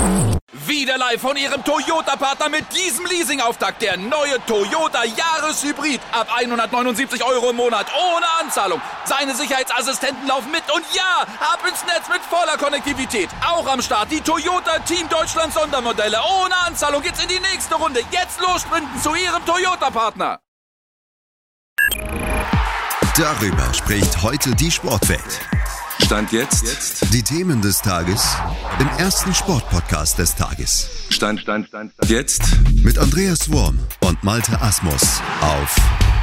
Wieder live von Ihrem Toyota-Partner mit diesem Leasing-Auftakt. Der neue Toyota Jahreshybrid. Ab 179 € im Monat. Ohne Anzahlung. Seine Sicherheitsassistenten laufen mit. Und ja, ab ins Netz mit voller Konnektivität. Auch am Start die Toyota Team Deutschland Sondermodelle. Ohne Anzahlung geht's in die nächste Runde. Jetzt los sprinten zu Ihrem Toyota-Partner. Darüber spricht heute die Sportwelt. Stand jetzt. Die Themen des Tages im ersten Sportpodcast des Tages. Stand jetzt. Mit Andreas Worm und Malte Asmus auf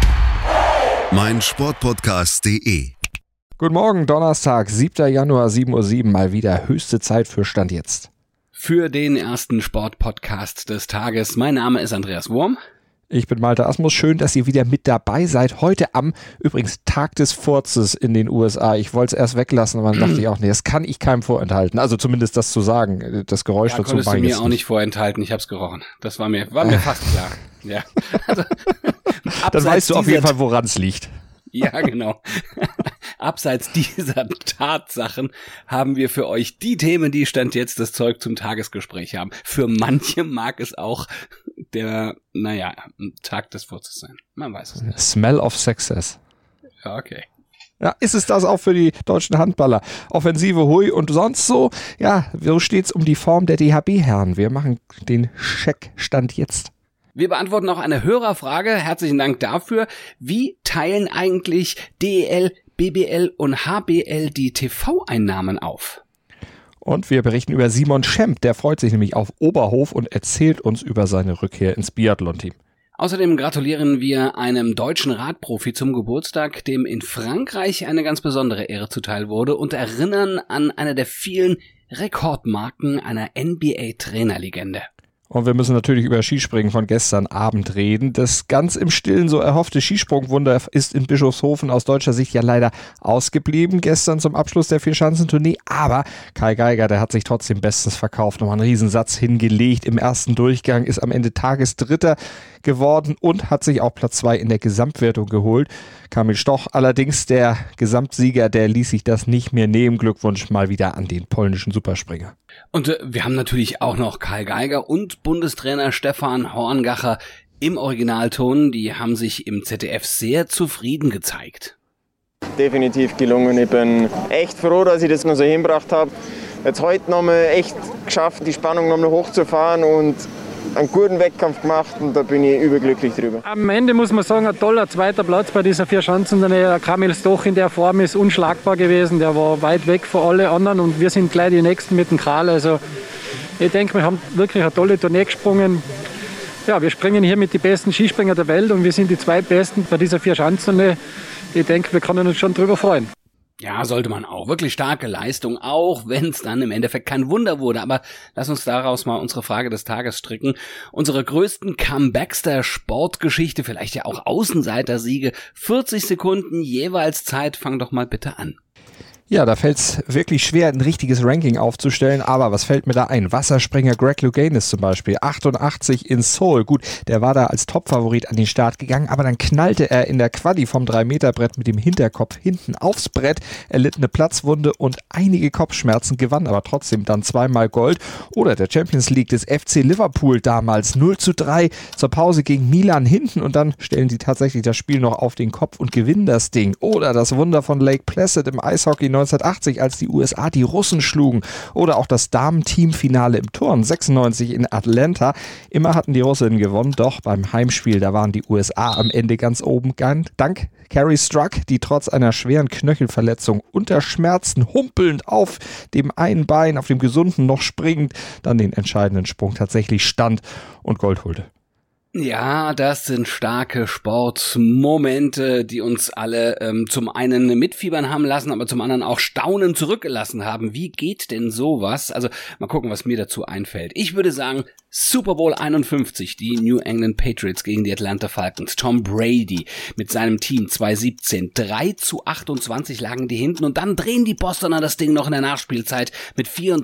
meinsportpodcast.de. Guten Morgen, Donnerstag, 7. Januar, 7:07 Uhr, mal wieder höchste Zeit für Stand jetzt. Für den ersten Sportpodcast des Tages. Mein Name ist Andreas Worm. Ich bin Malte Asmus. Schön, dass ihr wieder mit dabei seid. Heute am, übrigens, Tag des Furzes in den USA. Ich wollte es erst weglassen, aber dann dachte ich auch, nee, das kann ich keinem vorenthalten. Also zumindest das zu sagen, das Geräusch dazu. Konntest du mir auch nicht vorenthalten. Ich hab's gerochen. Das war mir fast klar. Ja. Also, dann weißt du auf jeden Fall, woran es liegt. Ja, genau. Abseits dieser Tatsachen haben wir für euch die Themen, die Stand jetzt das Zeug zum Tagesgespräch haben. Für manche mag es auch der, Tag des Furzes sein. Man weiß es nicht. Smell of Success. Ja, okay. Ja, ist es das auch für die deutschen Handballer? Offensive, hui und sonst so? Ja, so steht's um die Form der DHB-Herren. Wir machen den Check-Stand jetzt. Wir beantworten auch eine Hörerfrage. Herzlichen Dank dafür. Wie teilen eigentlich DEL, BBL und HBL die TV-Einnahmen auf? Und wir berichten über Simon Schemp. Der freut sich nämlich auf Oberhof und erzählt uns über seine Rückkehr ins Biathlon-Team. Außerdem gratulieren wir einem deutschen Radprofi zum Geburtstag, dem in Frankreich eine ganz besondere Ehre zuteil wurde, und erinnern an eine der vielen Rekordmarken einer NBA-Trainerlegende. Und wir müssen natürlich über Skispringen von gestern Abend reden. Das ganz im Stillen so erhoffte Skisprungwunder ist in Bischofshofen aus deutscher Sicht ja leider ausgeblieben. Gestern zum Abschluss der Vierschanzentournee. Aber Kai Geiger, der hat sich trotzdem bestens verkauft. Nochmal einen Riesensatz hingelegt. Im ersten Durchgang ist am Ende Tagesdritter geworden und hat sich auch Platz 2 in der Gesamtwertung geholt. Kamil Stoch allerdings, der Gesamtsieger, der ließ sich das nicht mehr nehmen. Glückwunsch mal wieder an den polnischen Superspringer. Und wir haben natürlich auch noch Kai Geiger und Bundestrainer Stefan Horngacher im Originalton. Die haben sich im ZDF sehr zufrieden gezeigt. Definitiv gelungen. Ich bin echt froh, dass ich das noch so hingebracht habe. Jetzt heute nochmal echt geschafft, die Spannung nochmal hochzufahren und einen guten Wettkampf gemacht, und da bin ich überglücklich drüber. Am Ende muss man sagen, ein toller zweiter Platz bei dieser Vierschanzentournee. Kamil Stoch in der Form ist unschlagbar gewesen. Der war weit weg von allen anderen und wir sind gleich die Nächsten mit dem Kral. Also ich denke, wir haben wirklich eine tolle Tournee gesprungen. Ja, wir springen hier mit den besten Skispringer der Welt und wir sind die zweitbesten bei dieser Vierschanzentournee. Ich denke, wir können uns schon drüber freuen. Ja, sollte man auch. Wirklich starke Leistung, auch wenn es dann im Endeffekt kein Wunder wurde. Aber lass uns daraus mal unsere Frage des Tages stricken. Unsere größten Comebacks der Sportgeschichte, vielleicht ja auch Außenseiter-Siege. 40 Sekunden jeweils Zeit. Fang doch mal bitte an. Ja, da fällt's wirklich schwer, ein richtiges Ranking aufzustellen, aber was fällt mir da ein? Wasserspringer Greg Louganis zum Beispiel, 88 in Seoul. Gut, der war da als Topfavorit an den Start gegangen, aber dann knallte er in der Quali vom 3-Meter-Brett mit dem Hinterkopf hinten aufs Brett, erlitt eine Platzwunde und einige Kopfschmerzen, gewann aber trotzdem dann zweimal Gold. Oder der Champions League des FC Liverpool damals, 0:3 zur Pause gegen Milan hinten und dann stellen sie tatsächlich das Spiel noch auf den Kopf und gewinnen das Ding. Oder das Wunder von Lake Placid im Eishockey 1980, als die USA die Russen schlugen. Oder auch das Damen-Teamfinale im Turnen 96 in Atlanta. Immer hatten die Russinnen gewonnen, doch beim Heimspiel, da waren die USA am Ende ganz oben. Dank Carrie Struck, die trotz einer schweren Knöchelverletzung unter Schmerzen humpelnd auf dem einen Bein, auf dem gesunden noch springend, dann den entscheidenden Sprung tatsächlich stand und Gold holte. Ja, das sind starke Sportmomente, die uns alle zum einen mitfiebern haben lassen, aber zum anderen auch staunen zurückgelassen haben. Wie geht denn sowas? Also mal gucken, was mir dazu einfällt. Ich würde sagen, Super Bowl 51, die New England Patriots gegen die Atlanta Falcons. Tom Brady mit seinem Team 2017. 3-28 lagen die hinten und dann drehen die Bostoner das Ding noch in der Nachspielzeit mit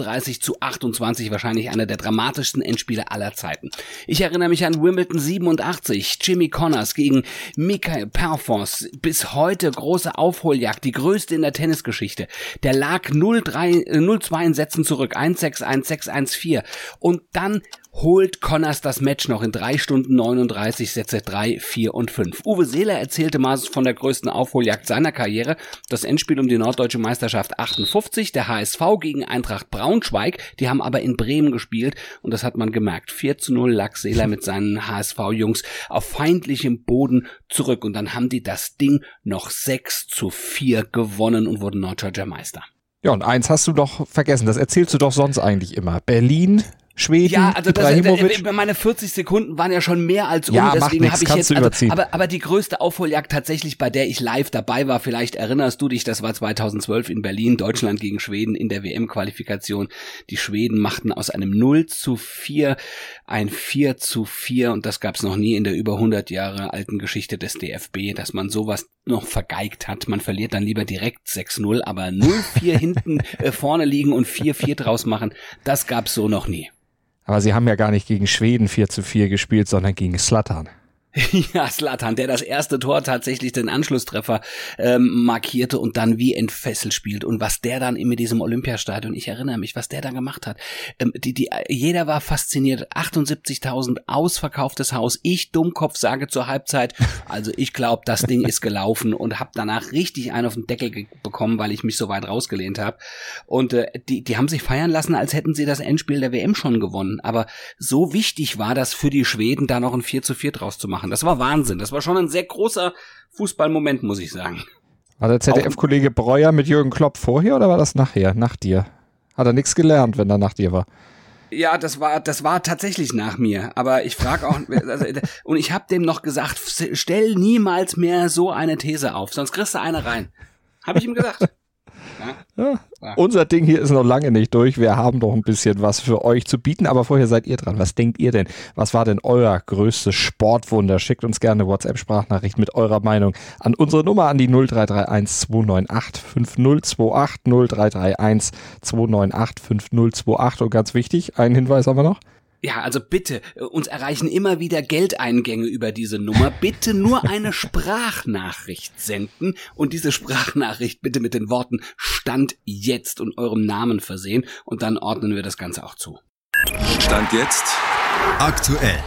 34-28. Wahrscheinlich einer der dramatischsten Endspiele aller Zeiten. Ich erinnere mich an Wimbledon 87. Jimmy Connors gegen Michael Parfors. Bis heute große Aufholjagd, die größte in der Tennisgeschichte. Der lag 0-2 in Sätzen zurück. 1-6, 1-6, 1-4. Und dann holt Connors das Match noch in 3 Stunden 39 Sätze 3, 4 und 5. Uwe Seeler erzählte mal von der größten Aufholjagd seiner Karriere. Das Endspiel um die Norddeutsche Meisterschaft 58, der HSV gegen Eintracht Braunschweig. Die haben aber in Bremen gespielt und das hat man gemerkt. 4-0 lag Seeler mit seinen HSV-Jungs auf feindlichem Boden zurück und dann haben die das Ding noch 6-4 gewonnen und wurden Norddeutscher Meister. Ja, und eins hast du doch vergessen, das erzählst du doch sonst eigentlich immer. Berlin, Schweden, ja, also meine 40 Sekunden waren ja schon mehr als ja, deswegen habe ich jetzt aber die größte Aufholjagd tatsächlich, bei der ich live dabei war, vielleicht erinnerst du dich, das war 2012 in Berlin, Deutschland gegen Schweden in der WM-Qualifikation. Die Schweden machten aus einem 0-4 ein 4-4 und das gab's noch nie in der über 100 Jahre alten Geschichte des DFB, dass man sowas noch vergeigt hat. Man verliert dann lieber direkt 6-0, aber 0-4 hinten vorne liegen und 4-4 draus machen, das gab's so noch nie. Aber sie haben ja gar nicht gegen Schweden 4-4 gespielt, sondern gegen Zlatan. Ja, Zlatan, der das erste Tor tatsächlich den Anschlusstreffer markierte und dann wie entfesselt spielt. Und was der dann mit diesem Olympiastadion, ich erinnere mich, was der da gemacht hat. Jeder war fasziniert. 78.000 ausverkauftes Haus. Ich, Dummkopf, sage zur Halbzeit, also ich glaube, das Ding ist gelaufen und habe danach richtig einen auf den Deckel bekommen, weil ich mich so weit rausgelehnt habe. Und die haben sich feiern lassen, als hätten sie das Endspiel der WM schon gewonnen. Aber so wichtig war das für die Schweden, da noch ein 4-4 draus zu machen. Das war Wahnsinn. Das war schon ein sehr großer Fußballmoment, muss ich sagen. War der ZDF-Kollege Breuer mit Jürgen Klopp vorher oder war das nachher, nach dir? Hat er nichts gelernt, wenn er nach dir war? Ja, das war tatsächlich nach mir. Aber ich frage auch, und ich habe dem noch gesagt, stell niemals mehr so eine These auf, sonst kriegst du eine rein. Habe ich ihm gesagt. Ja. Unser Ding hier ist noch lange nicht durch. Wir haben doch ein bisschen was für euch zu bieten, aber vorher seid ihr dran. Was denkt ihr denn? Was war denn euer größtes Sportwunder? Schickt uns gerne eine WhatsApp-Sprachnachricht mit eurer Meinung an unsere Nummer an die 0331 298 5028 0331 298 5028. Und ganz wichtig, einen Hinweis haben wir noch. Ja, also bitte, uns erreichen immer wieder Geldeingänge über diese Nummer. Bitte nur eine Sprachnachricht senden und diese Sprachnachricht bitte mit den Worten Stand jetzt und eurem Namen versehen und dann ordnen wir das Ganze auch zu. Stand jetzt aktuell.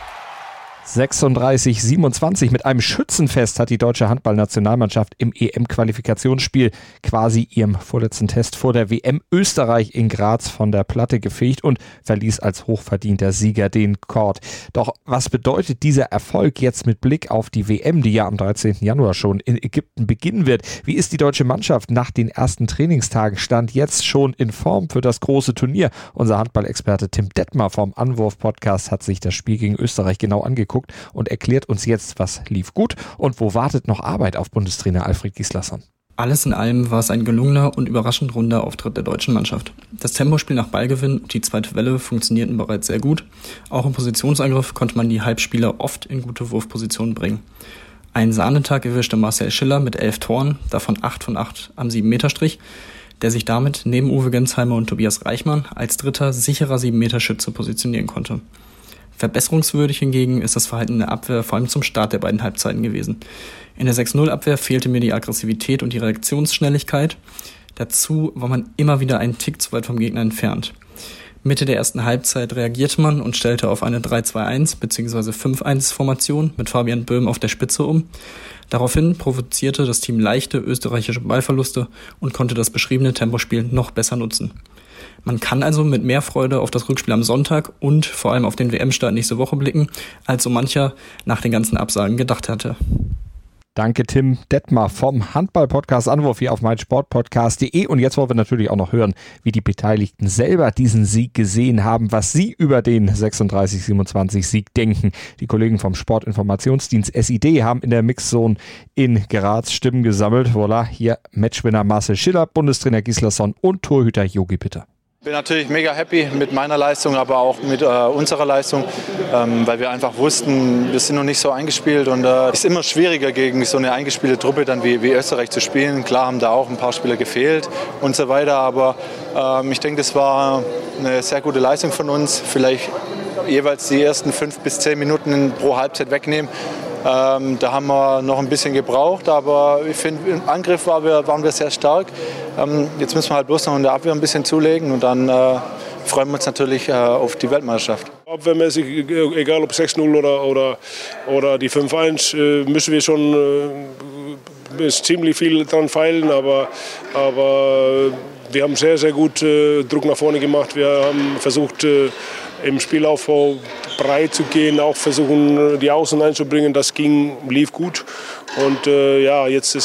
36-27 mit einem Schützenfest hat die deutsche Handballnationalmannschaft im EM-Qualifikationsspiel quasi ihrem vorletzten Test vor der WM Österreich in Graz von der Platte gefegt und verließ als hochverdienter Sieger den Court. Doch was bedeutet dieser Erfolg jetzt mit Blick auf die WM, die ja am 13. Januar schon in Ägypten beginnen wird? Wie ist die deutsche Mannschaft nach den ersten Trainingstagen? Stand jetzt schon in Form für das große Turnier? Unser Handballexperte Tim Detmer vom Anwurf-Podcast hat sich das Spiel gegen Österreich genau angeguckt und erklärt uns jetzt, was lief gut und wo wartet noch Arbeit auf Bundestrainer Alfred Gislason. Alles in allem war es ein gelungener und überraschend runder Auftritt der deutschen Mannschaft. Das Tempospiel nach Ballgewinn und die zweite Welle funktionierten bereits sehr gut. Auch im Positionsangriff konnte man die Halbspieler oft in gute Wurfpositionen bringen. Einen Sahnetag erwischte Marcel Schiller mit 11 Toren, davon 8 von 8 am 7-Meter-Strich, der sich damit neben Uwe Gensheimer und Tobias Reichmann als dritter sicherer 7-Meter-Schütze positionieren konnte. Verbesserungswürdig hingegen ist das Verhalten in der Abwehr vor allem zum Start der beiden Halbzeiten gewesen. In der 6-0-Abwehr fehlte mir die Aggressivität und die Reaktionsschnelligkeit. Dazu war man immer wieder einen Tick zu weit vom Gegner entfernt. Mitte der ersten Halbzeit reagierte man und stellte auf eine 3-2-1 bzw. 5-1-Formation mit Fabian Böhm auf der Spitze um. Daraufhin provozierte das Team leichte österreichische Ballverluste und konnte das beschriebene Tempospiel noch besser nutzen. Man kann also mit mehr Freude auf das Rückspiel am Sonntag und vor allem auf den WM-Start nächste Woche blicken, als so mancher nach den ganzen Absagen gedacht hatte. Danke Tim Detmer vom Handball-Podcast Anwurf hier auf meinsportpodcast.de. Und jetzt wollen wir natürlich auch noch hören, wie die Beteiligten selber diesen Sieg gesehen haben, was sie über den 36-27-Sieg denken. Die Kollegen vom Sportinformationsdienst SID haben in der Mixzone in Graz Stimmen gesammelt. Voilà, hier Matchwinner Marcel Schiller, Bundestrainer Gislason und Torhüter Jogi Bitter. Ich bin natürlich mega happy mit meiner Leistung, aber auch mit unserer Leistung, weil wir einfach wussten, wir sind noch nicht so eingespielt und es ist immer schwieriger gegen so eine eingespielte Truppe dann wie Österreich zu spielen. Klar haben da auch ein paar Spieler gefehlt und so weiter, aber ich denke, das war eine sehr gute Leistung von uns. Vielleicht jeweils die ersten 5 bis 10 Minuten pro Halbzeit wegnehmen. Da haben wir noch ein bisschen gebraucht, aber ich finde, im Angriff waren wir sehr stark. Jetzt müssen wir halt bloß noch in der Abwehr ein bisschen zulegen und dann freuen wir uns natürlich auf die Weltmeisterschaft. Abwehrmäßig, egal ob 6-0 oder die 5-1, müssen wir schon ziemlich viel dran feilen, aber wir haben sehr, sehr gut Druck nach vorne gemacht. Wir haben versucht, im Spielaufbau breit zu gehen, auch versuchen, die Außen einzubringen. Das lief gut. Und jetzt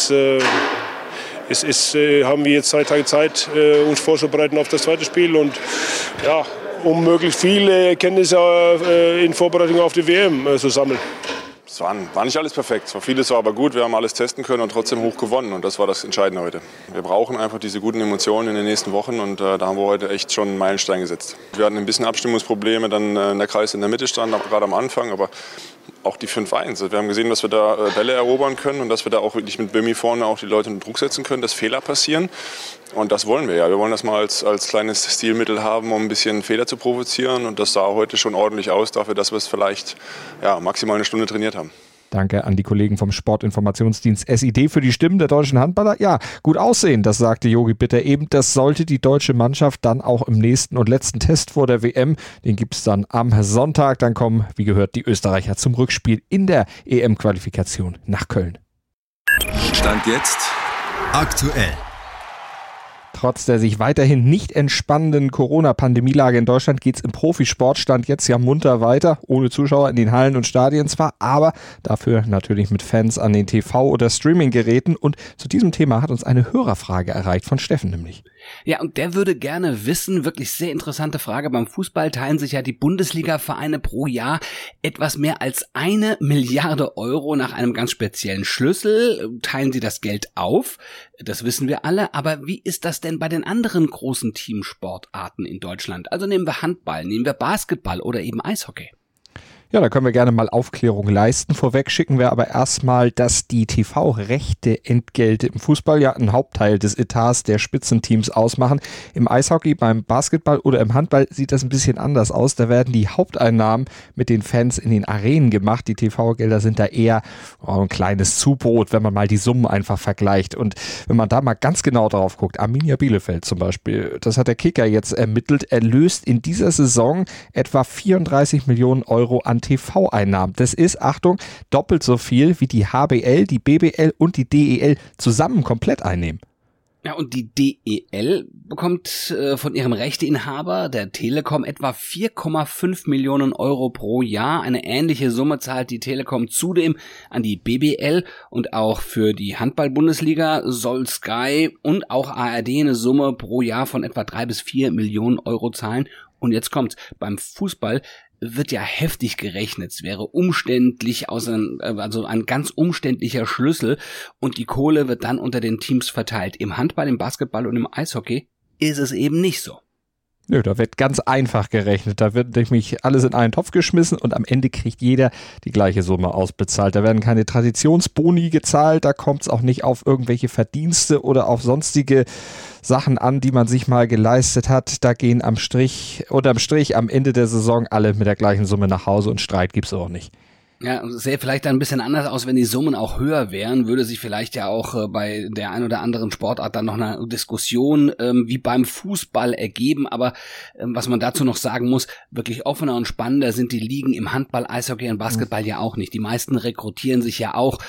haben wir jetzt 2 Tage Zeit, uns vorzubereiten auf das zweite Spiel. Und ja, um möglichst viele Erkenntnisse in Vorbereitung auf die WM zu sammeln. Es war nicht alles perfekt. Vieles war aber gut. Wir haben alles testen können und trotzdem hoch gewonnen. Und das war das Entscheidende heute. Wir brauchen einfach diese guten Emotionen in den nächsten Wochen. Und da haben wir heute echt schon einen Meilenstein gesetzt. Wir hatten ein bisschen Abstimmungsprobleme. Dann der Kreis in der Mitte stand, gerade am Anfang. Aber auch die 5-1. Wir haben gesehen, dass wir da Bälle erobern können. Und dass wir da auch wirklich mit Bömi vorne auch die Leute unter Druck setzen können, dass Fehler passieren. Und das wollen wir ja. Wir wollen das mal als kleines Stilmittel haben, um ein bisschen Fehler zu provozieren. Und das sah heute schon ordentlich aus, dafür, dass wir es vielleicht maximal eine Stunde trainiert haben. Danke an die Kollegen vom Sportinformationsdienst SID für die Stimmen der deutschen Handballer. Ja, gut aussehen, das sagte Jogi Bitter eben. Das sollte die deutsche Mannschaft dann auch im nächsten und letzten Test vor der WM. Den gibt es dann am Sonntag. Dann kommen, wie gehört, die Österreicher zum Rückspiel in der EM-Qualifikation nach Köln. Stand jetzt aktuell. Trotz der sich weiterhin nicht entspannenden Corona-Pandemielage in Deutschland geht es im Profisportstand jetzt ja munter weiter, ohne Zuschauer in den Hallen und Stadien zwar, aber dafür natürlich mit Fans an den TV- oder Streaming-Geräten. Und zu diesem Thema hat uns eine Hörerfrage erreicht von Steffen nämlich. Ja, und der würde gerne wissen, wirklich sehr interessante Frage, beim Fußball teilen sich ja die Bundesliga-Vereine pro Jahr etwas mehr als 1 Milliarde Euro nach einem ganz speziellen Schlüssel. Teilen sie das Geld auf? Das wissen wir alle, aber wie ist das denn bei den anderen großen Teamsportarten in Deutschland? Also nehmen wir Handball, nehmen wir Basketball oder eben Eishockey. Ja, da können wir gerne mal Aufklärung leisten. Vorweg schicken wir aber erstmal, dass die TV-Rechte-Entgelte im Fußball ja einen Hauptteil des Etats der Spitzenteams ausmachen. Im Eishockey, beim Basketball oder im Handball sieht das ein bisschen anders aus. Da werden die Haupteinnahmen mit den Fans in den Arenen gemacht. Die TV-Gelder sind da eher ein kleines Zubrot, wenn man mal die Summen einfach vergleicht. Und wenn man da mal ganz genau drauf guckt, Arminia Bielefeld zum Beispiel, das hat der Kicker jetzt ermittelt, erlöst in dieser Saison etwa 34 Millionen Euro an TV-Einnahmen. Das ist, Achtung, doppelt so viel, wie die HBL, die BBL und die DEL zusammen komplett einnehmen. Ja, und die DEL bekommt von ihrem Rechteinhaber, der Telekom, etwa 4,5 Millionen Euro pro Jahr. Eine ähnliche Summe zahlt die Telekom zudem an die BBL, und auch für die Handball-Bundesliga soll Sky und auch ARD eine Summe pro Jahr von etwa 3 bis 4 Millionen Euro zahlen. Und jetzt kommt's, beim Fußball wird ja heftig gerechnet. Es wäre umständlich, also ein ganz umständlicher Schlüssel, und die Kohle wird dann unter den Teams verteilt. Im Handball, im Basketball und im Eishockey ist es eben nicht so. Nö, da wird ganz einfach gerechnet. Da wird nämlich alles in einen Topf geschmissen und am Ende kriegt jeder die gleiche Summe ausbezahlt. Da werden keine Traditionsboni gezahlt, da kommt es auch nicht auf irgendwelche Verdienste oder auf sonstige Sachen an, die man sich mal geleistet hat. Da gehen unterm Strich am Ende der Saison alle mit der gleichen Summe nach Hause, und Streit gibt's auch nicht. Ja, sähe vielleicht dann ein bisschen anders aus, wenn die Summen auch höher wären, würde sich vielleicht ja auch bei der ein oder anderen Sportart dann noch eine Diskussion wie beim Fußball ergeben. Aber was man dazu noch sagen muss, wirklich offener und spannender sind die Ligen im Handball, Eishockey und Basketball ja auch nicht. Die meisten rekrutieren sich ja auch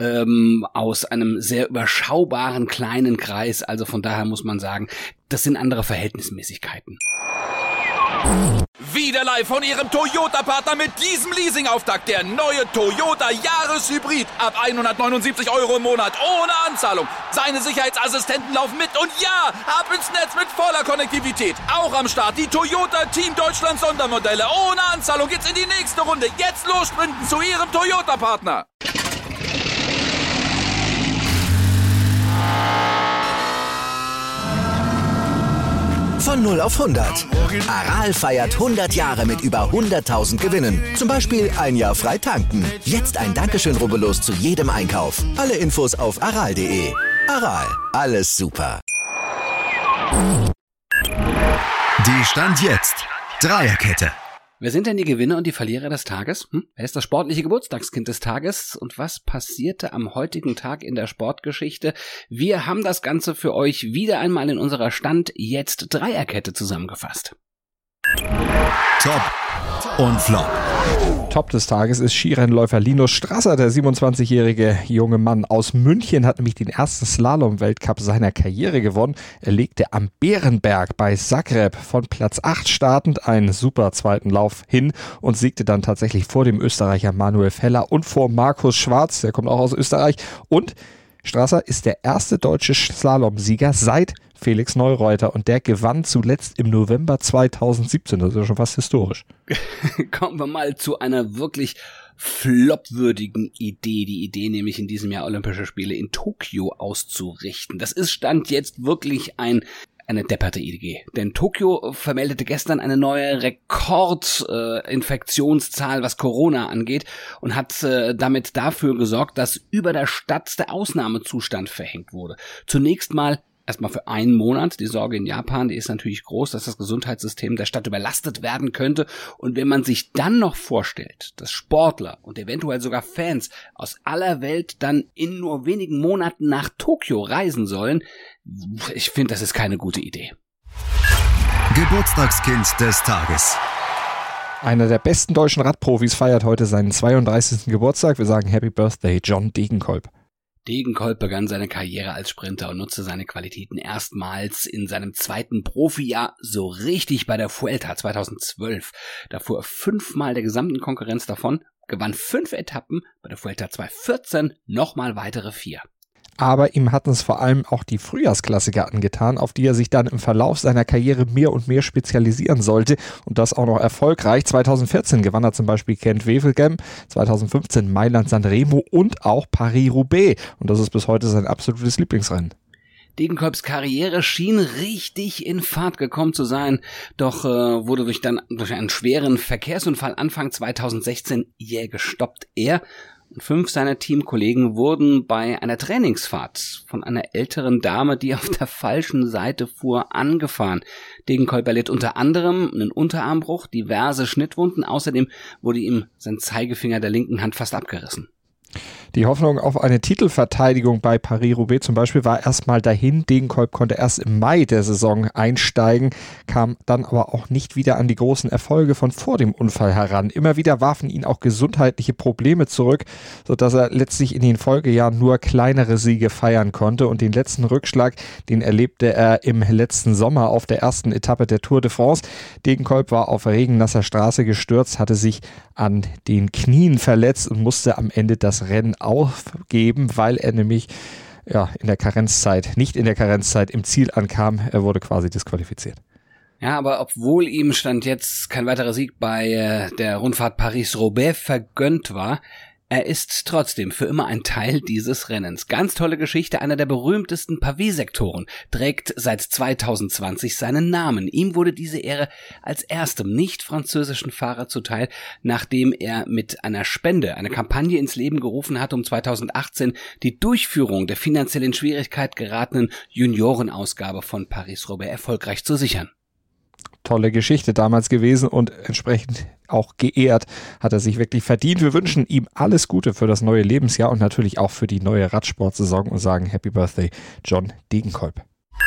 aus einem sehr überschaubaren kleinen Kreis. Also von daher muss man sagen, das sind andere Verhältnismäßigkeiten. Wieder live von Ihrem Toyota-Partner mit diesem Leasing-Auftakt. Der neue Toyota Jahreshybrid. Ab 179 Euro im Monat. Ohne Anzahlung. Seine Sicherheitsassistenten laufen mit. Und ja, ab ins Netz mit voller Konnektivität. Auch am Start die Toyota Team Deutschland Sondermodelle. Ohne Anzahlung geht's in die nächste Runde. Jetzt los sprinten zu Ihrem Toyota-Partner. Von 0 auf 100. Aral feiert 100 Jahre mit über 100.000 Gewinnen. Zum Beispiel ein Jahr frei tanken. Jetzt ein Dankeschön, rubbellos zu jedem Einkauf. Alle Infos auf aral.de. Aral, alles super. Die Stand jetzt Dreierkette. Wer sind denn die Gewinner und die Verlierer des Tages? Wer ist das sportliche Geburtstagskind des Tages? Und was passierte am heutigen Tag in der Sportgeschichte? Wir haben das Ganze für euch wieder einmal in unserer Stand jetzt Dreierkette zusammengefasst. Top und Flop. Top des Tages ist Skirennläufer Linus Strasser. Der 27-jährige junge Mann aus München hat nämlich den ersten Slalom-Weltcup seiner Karriere gewonnen. Er legte am Bärenberg bei Zagreb von Platz 8 startend einen super zweiten Lauf hin und siegte dann tatsächlich vor dem Österreicher Manuel Feller und vor Markus Schwarz, der kommt auch aus Österreich. Und Strasser ist der erste deutsche Slalom-Sieger seit Felix Neureuter und der gewann zuletzt im November 2017. Das ist ja schon fast historisch. Kommen wir mal zu einer wirklich flopwürdigen Idee. Die Idee nämlich in diesem Jahr Olympische Spiele in Tokio auszurichten. Das ist Stand jetzt wirklich eine depperte Idee. Denn Tokio vermeldete gestern eine neue Rekordinfektionszahl, was Corona angeht, und hat damit dafür gesorgt, dass über der Stadt der Ausnahmezustand verhängt wurde. Zunächst mal erstmal für einen Monat. Die Sorge in Japan, die ist natürlich groß, dass das Gesundheitssystem der Stadt überlastet werden könnte. Und wenn man sich dann noch vorstellt, dass Sportler und eventuell sogar Fans aus aller Welt dann in nur wenigen Monaten nach Tokio reisen sollen, ich finde, das ist keine gute Idee. Geburtstagskind des Tages. Einer der besten deutschen Radprofis feiert heute seinen 32. Geburtstag. Wir sagen Happy Birthday, John Degenkolb. Degenkolb begann seine Karriere als Sprinter und nutzte seine Qualitäten erstmals in seinem zweiten Profijahr so richtig bei der Vuelta 2012. Da fuhr er 5-mal der gesamten Konkurrenz davon, gewann 5 Etappen, bei der Vuelta 2014 nochmal weitere 4. Aber ihm hatten es vor allem auch die Frühjahrsklassiker angetan, auf die er sich dann im Verlauf seiner Karriere mehr und mehr spezialisieren sollte und das auch noch erfolgreich. 2014 gewann er zum Beispiel Gent-Wevelgem, 2015 Mailand-Sanremo und auch Paris-Roubaix und das ist bis heute sein absolutes Lieblingsrennen. Degenkolbs Karriere schien richtig in Fahrt gekommen zu sein, doch wurde durch einen schweren Verkehrsunfall Anfang 2016 jäh gestoppt. Er und 5 seiner Teamkollegen wurden bei einer Trainingsfahrt von einer älteren Dame, die auf der falschen Seite fuhr, angefahren. Degenkolb erlitt unter anderem einen Unterarmbruch, diverse Schnittwunden, außerdem wurde ihm sein Zeigefinger der linken Hand fast abgerissen. Die Hoffnung auf eine Titelverteidigung bei Paris-Roubaix zum Beispiel war erstmal dahin. Degenkolb konnte erst im Mai der Saison einsteigen, kam dann aber auch nicht wieder an die großen Erfolge von vor dem Unfall heran. Immer wieder warfen ihn auch gesundheitliche Probleme zurück, sodass er letztlich in den Folgejahren nur kleinere Siege feiern konnte. Und den letzten Rückschlag, den erlebte er im letzten Sommer auf der ersten Etappe der Tour de France. Degenkolb war auf regennasser Straße gestürzt, hatte sich an den Knien verletzt und musste am Ende das Rennen aufgeben, weil er nämlich nicht in der Karenzzeit im Ziel ankam. Er wurde quasi disqualifiziert. Ja, aber obwohl ihm Stand jetzt kein weiterer Sieg bei der Rundfahrt Paris-Roubaix vergönnt war, er ist trotzdem für immer ein Teil dieses Rennens. Ganz tolle Geschichte, einer der berühmtesten Pavé-Sektoren trägt seit 2020 seinen Namen. Ihm wurde diese Ehre als erstem nicht-französischen Fahrer zuteil, nachdem er mit einer Spende eine Kampagne ins Leben gerufen hat, um 2018 die Durchführung der finanziell in Schwierigkeit geratenen Juniorenausgabe von Paris-Roubaix erfolgreich zu sichern. Tolle Geschichte damals gewesen und entsprechend auch geehrt, hat er sich wirklich verdient. Wir wünschen ihm alles Gute für das neue Lebensjahr und natürlich auch für die neue Radsportsaison und sagen Happy Birthday, John Degenkolb.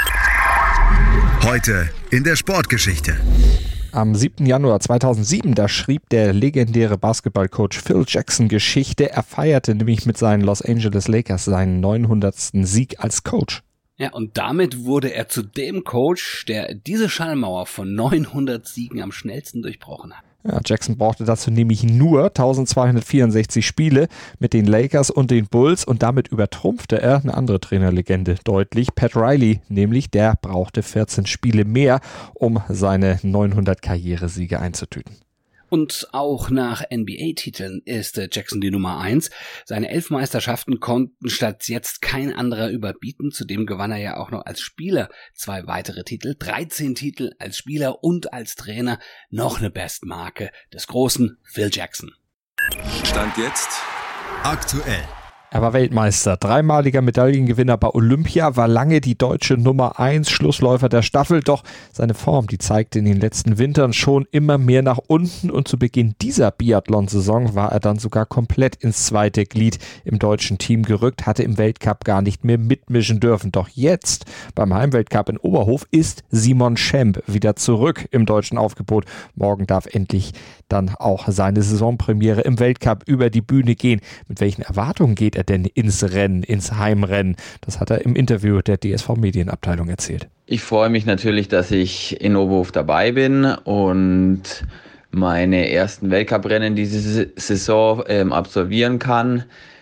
Heute in der Sportgeschichte. Am 7. Januar 2007, da schrieb der legendäre Basketballcoach Phil Jackson Geschichte. Er feierte nämlich mit seinen Los Angeles Lakers seinen 900. Sieg als Coach. Ja, und damit wurde er zu dem Coach, der diese Schallmauer von 900 Siegen am schnellsten durchbrochen hat. Ja, Jackson brauchte dazu nämlich nur 1264 Spiele mit den Lakers und den Bulls und damit übertrumpfte er eine andere Trainerlegende deutlich. Pat Riley, nämlich der brauchte 14 Spiele mehr, um seine 900 Karrieresiege einzutüten. Und auch nach NBA-Titeln ist Jackson die Nummer 1. Seine 11 Meisterschaften konnten statt jetzt kein anderer überbieten. Zudem gewann er ja auch noch als Spieler 2 weitere Titel, 13 Titel als Spieler und als Trainer. Noch eine Bestmarke des großen Phil Jackson. Stand jetzt aktuell. Er war Weltmeister, 3-maliger Medaillengewinner bei Olympia, war lange die deutsche Nummer 1 Schlussläufer der Staffel, doch seine Form, die zeigte in den letzten Wintern schon immer mehr nach unten und zu Beginn dieser Biathlon-Saison war er dann sogar komplett ins zweite Glied im deutschen Team gerückt, hatte im Weltcup gar nicht mehr mitmischen dürfen. Doch jetzt, beim Heimweltcup in Oberhof, ist Simon Schemp wieder zurück im deutschen Aufgebot. Morgen darf endlich dann auch seine Saisonpremiere im Weltcup über die Bühne gehen. Mit welchen Erwartungen geht er denn ins Rennen, ins Heimrennen? Das hat er im Interview der DSV Medienabteilung erzählt. Ich freue mich natürlich, dass ich in Oberhof dabei bin und meine ersten Weltcuprennen diese Saison absolvieren kann.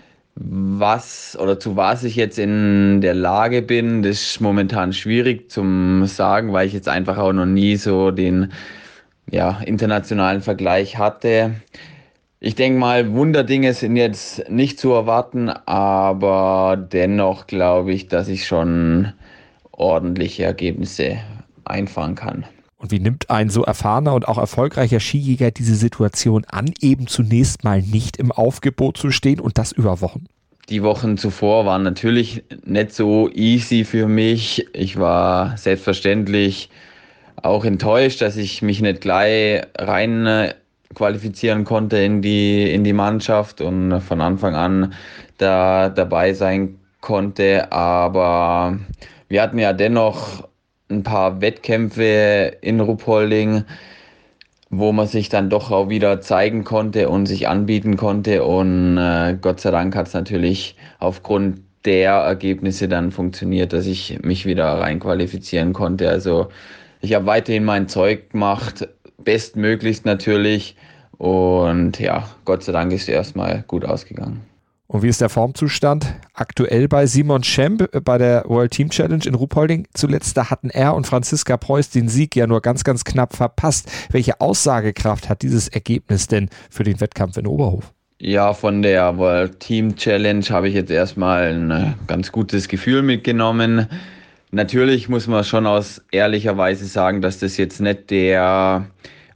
Zu was ich jetzt in der Lage bin, das ist momentan schwierig zum sagen, weil ich jetzt einfach auch noch nie so den internationalen Vergleich hatte. Ich denke mal, Wunderdinge sind jetzt nicht zu erwarten, aber dennoch glaube ich, dass ich schon ordentliche Ergebnisse einfahren kann. Und wie nimmt ein so erfahrener und auch erfolgreicher Skijäger diese Situation an, eben zunächst mal nicht im Aufgebot zu stehen und das über Wochen? Die Wochen zuvor waren natürlich nicht so easy für mich. Ich war selbstverständlich auch enttäuscht, dass ich mich nicht gleich rein qualifizieren konnte in die Mannschaft und von Anfang an da dabei sein konnte. Aber wir hatten ja dennoch ein paar Wettkämpfe in Ruhpolding, wo man sich dann doch auch wieder zeigen konnte und sich anbieten konnte. Und Gott sei Dank hat es natürlich aufgrund der Ergebnisse dann funktioniert, dass ich mich wieder rein qualifizieren konnte. Also ich habe weiterhin mein Zeug gemacht, bestmöglichst natürlich. Und ja, Gott sei Dank ist es erstmal gut ausgegangen. Und wie ist der Formzustand aktuell bei Simon Schemp bei der World Team Challenge in Ruhpolding? Zuletzt, da hatten er und Franziska Preuß den Sieg ja nur ganz, ganz knapp verpasst. Welche Aussagekraft hat dieses Ergebnis denn für den Wettkampf in Oberhof? Ja, von der World Team Challenge habe ich jetzt erstmal ein ganz gutes Gefühl mitgenommen. Natürlich muss man schon aus ehrlicher Weise sagen, dass das jetzt nicht der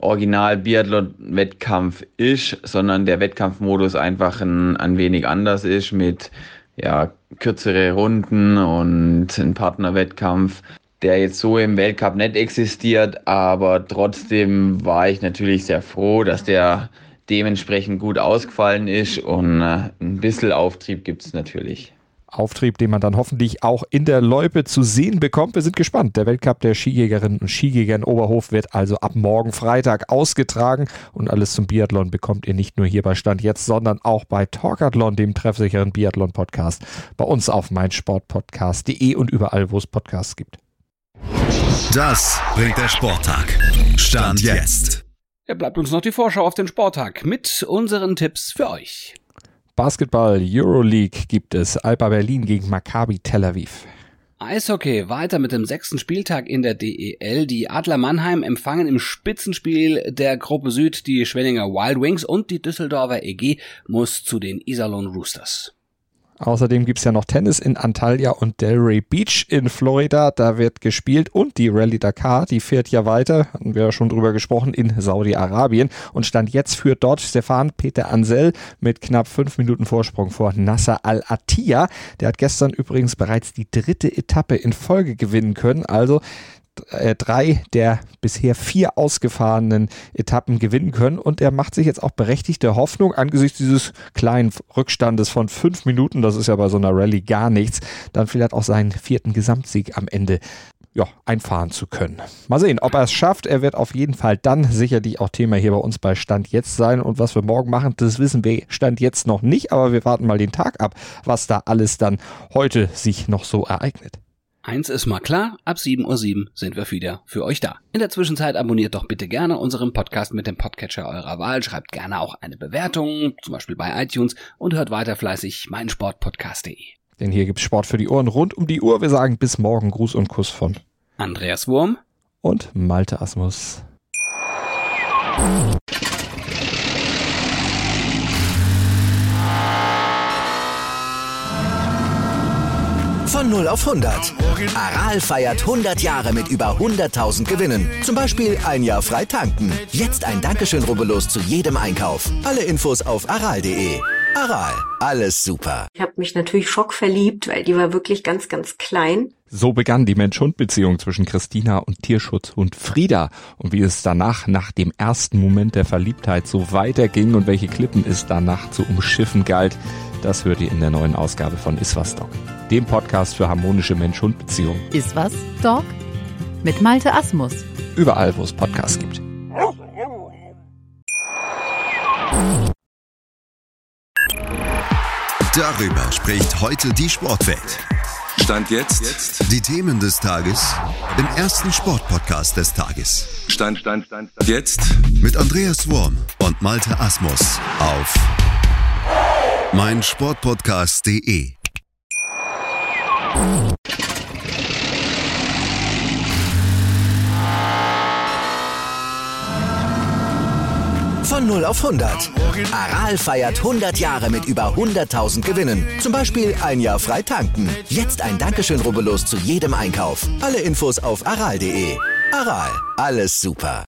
Original-Biathlon-Wettkampf ist, sondern der Wettkampfmodus einfach ein wenig anders ist mit kürzere Runden und ein Partnerwettkampf, der jetzt so im Weltcup nicht existiert, aber trotzdem war ich natürlich sehr froh, dass der dementsprechend gut ausgefallen ist und ein bisschen Auftrieb gibt es natürlich. Auftrieb, den man dann hoffentlich auch in der Loipe zu sehen bekommt. Wir sind gespannt. Der Weltcup der Skijägerinnen und Skijäger in Oberhof wird also ab morgen Freitag ausgetragen und alles zum Biathlon bekommt ihr nicht nur hier bei Stand Jetzt, sondern auch bei Talkathlon, dem treffsicheren Biathlon-Podcast, bei uns auf meinsportpodcast.de und überall, wo es Podcasts gibt. Das bringt der Sporttag. Stand Jetzt. Ja, bleibt uns noch die Vorschau auf den Sporttag mit unseren Tipps für euch. Basketball Euroleague gibt es. Alba Berlin gegen Maccabi Tel Aviv. Eishockey weiter mit dem 6. Spieltag in der DEL. Die Adler Mannheim empfangen im Spitzenspiel der Gruppe Süd die Schwenninger Wild Wings und die Düsseldorfer EG muss zu den Iserlohn Roosters. Außerdem gibt es ja noch Tennis in Antalya und Delray Beach in Florida. Da wird gespielt und die Rallye Dakar, die fährt ja weiter, hatten wir ja schon drüber gesprochen, in Saudi-Arabien. Und Stand jetzt führt dort Stefan Peter Ansel mit knapp 5 Minuten Vorsprung vor Nasser Al-Attiyah. Der hat gestern übrigens bereits die 3. Etappe in Folge gewinnen können. Also 3 der bisher 4 ausgefahrenen Etappen gewinnen können und er macht sich jetzt auch berechtigte Hoffnung angesichts dieses kleinen Rückstandes von 5 Minuten, das ist ja bei so einer Rallye gar nichts, dann vielleicht auch seinen 4. Gesamtsieg am Ende einfahren zu können. Mal sehen, ob er es schafft. Er wird auf jeden Fall dann sicherlich auch Thema hier bei uns bei Stand Jetzt sein und was wir morgen machen, das wissen wir Stand Jetzt noch nicht, aber wir warten mal den Tag ab, was da alles dann heute sich noch so ereignet. Eins ist mal klar, ab 7:07 Uhr sind wir wieder für euch da. In der Zwischenzeit abonniert doch bitte gerne unseren Podcast mit dem Podcatcher eurer Wahl, schreibt gerne auch eine Bewertung, zum Beispiel bei iTunes und hört weiter fleißig meinsportpodcast.de. Denn hier gibt's Sport für die Ohren rund um die Uhr. Wir sagen bis morgen, Gruß und Kuss von Andreas Wurm und Malte Asmus. Von 0 auf 100. Aral feiert 100 Jahre mit über 100.000 Gewinnen. Zum Beispiel ein Jahr frei tanken. Jetzt ein Dankeschön, rubbellos zu jedem Einkauf. Alle Infos auf aral.de. Aral, alles super. Ich habe mich natürlich schockverliebt, weil die war wirklich ganz, ganz klein. So begann die Mensch-Hund-Beziehung zwischen Christina und Tierschutzhund Frieda. Und wie es danach, nach dem ersten Moment der Verliebtheit, so weiterging und welche Klippen es danach zu umschiffen galt, das hört ihr in der neuen Ausgabe von Iswas Dog, dem Podcast für harmonische Mensch-Hund-Beziehungen. Iswas Dog mit Malte Asmus. Überall, wo es Podcasts gibt. Darüber spricht heute die Sportwelt. Stand jetzt. Die Themen des Tages im ersten Sportpodcast des Tages. Stand jetzt. Mit Andreas Worm und Malte Asmus auf meinsportpodcast.de. Von 0 auf 100. Aral feiert 100 Jahre mit über 100.000 Gewinnen. Zum Beispiel ein Jahr frei tanken. Jetzt ein Dankeschön, rubbellos zu jedem Einkauf. Alle Infos auf aral.de. Aral, alles super.